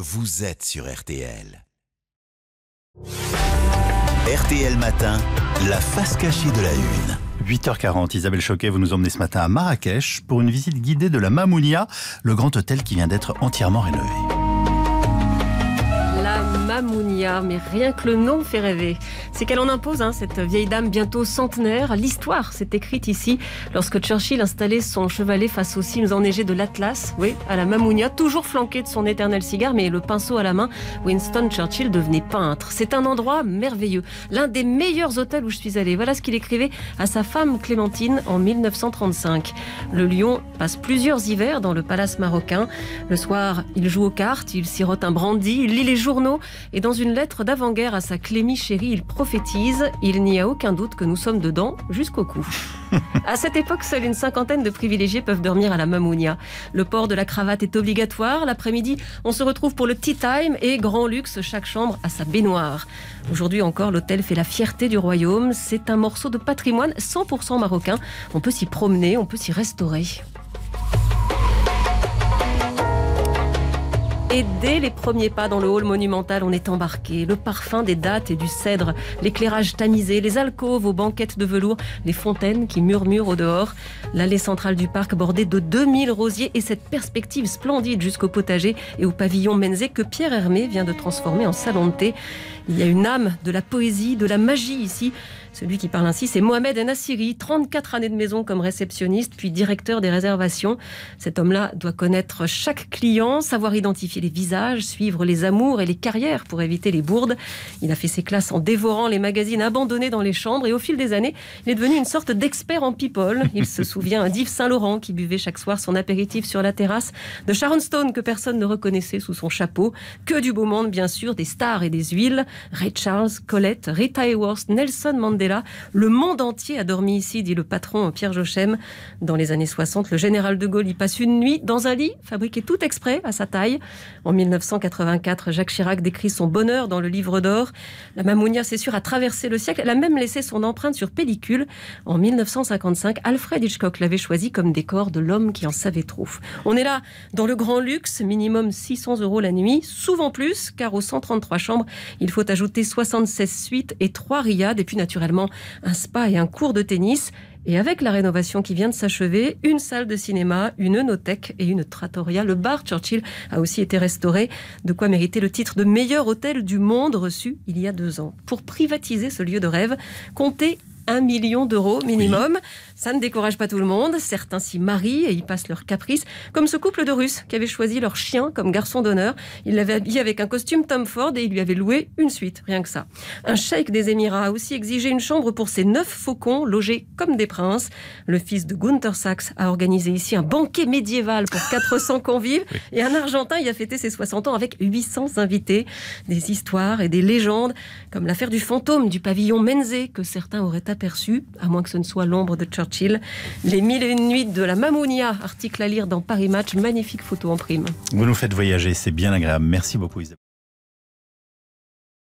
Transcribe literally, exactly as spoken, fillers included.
vous êtes sur R T L. R T L Matin, la face cachée de la Une. huit heures quarante, Isabelle Choquet, vous nous emmenez ce matin à Marrakech pour une visite guidée de la Mamounia, le grand hôtel qui vient d'être entièrement rénové. La Mamounia, mais rien que le nom fait rêver. C'est qu'elle en impose, hein, cette vieille dame bientôt centenaire. L'histoire s'est écrite ici lorsque Churchill installait son chevalet face aux cimes enneigées de l'Atlas, oui, à la Mamounia, toujours flanqué de son éternel cigare, mais le pinceau à la main, Winston Churchill devenait peintre. C'est un endroit merveilleux, l'un des meilleurs hôtels où je suis allée. Voilà ce qu'il écrivait à sa femme Clémentine en mille neuf cent trente-cinq. Le lion passe plusieurs hivers dans le palace marocain. Le soir, il joue aux cartes, il sirote un brandy, il lit les journaux et dans une lettre d'avant-guerre à sa Clémie chérie, il prophétise « Il n'y a aucun doute que nous sommes dedans jusqu'au cou ». À cette époque, seule une cinquantaine de privilégiés peuvent dormir à la Mamounia. Le port de la cravate est obligatoire. L'après-midi, on se retrouve pour le tea time et grand luxe, chaque chambre a sa baignoire. Aujourd'hui encore, l'hôtel fait la fierté du royaume. C'est un morceau de patrimoine cent pour cent marocain. On peut s'y promener, on peut s'y restaurer. Et dès les premiers pas dans le hall monumental, on est embarqué. Le parfum des dattes et du cèdre, l'éclairage tamisé, les alcôves aux banquettes de velours, les fontaines qui murmurent au dehors, l'allée centrale du parc bordée de deux mille rosiers et cette perspective splendide jusqu'au potager et au pavillon Menzé que Pierre Hermé vient de transformer en salon de thé. Il y a une âme de la poésie, de la magie ici. Celui qui parle ainsi, c'est Mohamed Nassiri, trente-quatre années de maison comme réceptionniste, puis directeur des réservations. Cet homme-là doit connaître chaque client, savoir identifier les visages, suivre les amours et les carrières pour éviter les bourdes. Il a fait ses classes en dévorant les magazines abandonnés dans les chambres et au fil des années, il est devenu une sorte d'expert en people. Il se souvient d'Yves Saint-Laurent qui buvait chaque soir son apéritif sur la terrasse, de Sharon Stone que personne ne reconnaissait sous son chapeau, que du beau monde bien sûr, des stars et des huiles, Ray Charles, Colette, Rita Hayworth, Nelson Mandela. Le monde entier a dormi ici, dit le patron Pierre Jochem. Dans les années soixante, le général de Gaulle y passe une nuit dans un lit fabriqué tout exprès à sa taille. En mille neuf cent quatre-vingt-quatre, Jacques Chirac décrit son bonheur dans le livre d'or. La Mamounia, c'est sûr, a traversé le siècle. Elle a même laissé son empreinte sur pellicule. En mille neuf cent cinquante-cinq, Alfred Hitchcock l'avait choisi comme décor de L'homme qui en savait trop. On est là dans le grand luxe, minimum six cents euros la nuit, souvent plus, car aux cent trente-trois chambres, il faut ajouter soixante-seize suites et trois riads, et puis naturellement un spa et un cours de tennis. Et avec la rénovation qui vient de s'achever, une salle de cinéma, une œnothèque et une trattoria. Le bar Churchill a aussi été restauré, de quoi mériter le titre de meilleur hôtel du monde reçu il y a deux ans. Pour privatiser ce lieu de rêve, comptez un million d'euros minimum. Oui. Ça ne décourage pas tout le monde. Certains s'y marient et y passent leurs caprices, comme ce couple de Russes qui avait choisi leur chien comme garçon d'honneur. Il l'avait habillé avec un costume Tom Ford et il lui avait loué une suite, rien que ça. Un cheikh des Émirats a aussi exigé une chambre pour ses neuf faucons, logés comme des princes. Le fils de Gunther Sachs a organisé ici un banquet médiéval pour quatre cents convives. Oui. Et un Argentin y a fêté ses soixante ans avec huit cents invités. Des histoires et des légendes, comme l'affaire du fantôme du pavillon Menzé que certains auraient aperçu, à moins que ce ne soit l'ombre de Churchill. Les mille et une nuits de la Mamounia, article à lire dans Paris Match, magnifique photo en prime. Vous nous faites voyager, c'est bien agréable. Merci beaucoup Isabelle.